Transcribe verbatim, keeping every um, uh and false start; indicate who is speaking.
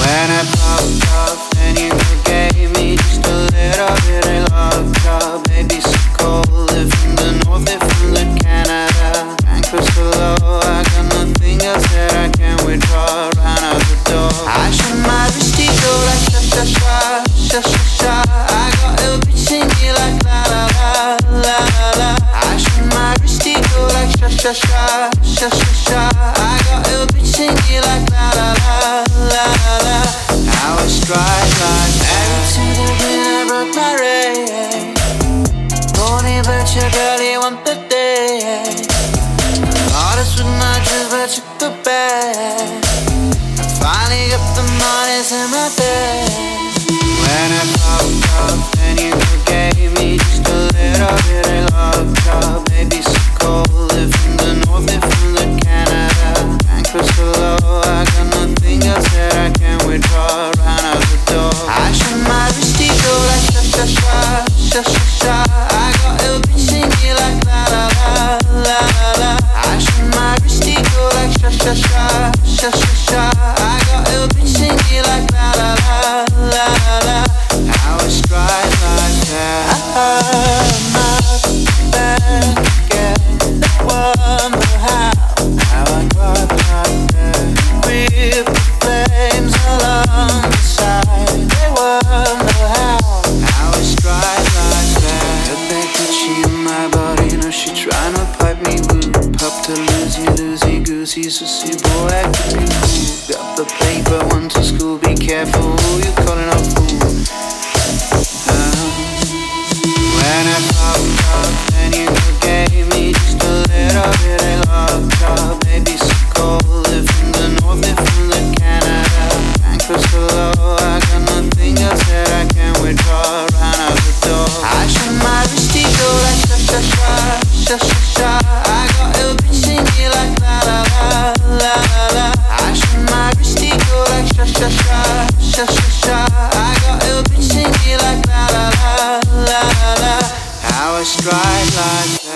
Speaker 1: When I popped off, then you gave me just a little bit of love. Job, baby, so cold. Live from the north, live from the Canada. Bank crystal low, I got nothing else that I can withdraw. Ran out the door. I shot my wristy go like sha sha sha, sha sha sha. I got a bitch singing like la la la, la la la. I shot my wristy go like sha sha sha, sha sha sha. I got a bitch singing like la la la, la la la. I was strike like married to the wind, I broke my ray. Pony, but you barely want the day. Artist with my dreams, but you go back. Finally got the money in my bed. When I popped off, then you gave me just a little bit of love. Job, baby, so cold. Live from the north, live from the Canada. Bank crystal low, I got nothing else that I can withdraw. Ran out the door. I shot my wristy go like sha sha sha, sha sha sha. I got a bitch singing like la la la, la la la. I shot my wristy go like sha sha sha, sha sha sha. I got a bitch singing like la la la, la la la. I was strike like that. I'm not back again. Wonder how, how I got like that. With the flames along the side. They wonder how, how I strike like that. Got that Gucci in my body, know she tryna pipe me woo. Pop to losey, loosey, goosey, so see boy acting cool. Got the paper, one to school, be careful who you calling a fool. Uh, when I popped off, then you gave me just a little bit of love. Job, baby, so cold. Live from the north, live from the Canada. Bank crystal low, I got nothing else that I can withdraw. Ran out the door. I shot my wristy go like sha sha sha, sha sha sha. I got a bitch singing like la la la, la la la. I shot my wristy go like sha sha sha, sha sha sha. I got a bitch singing like la la la, la la la. How I strike like that.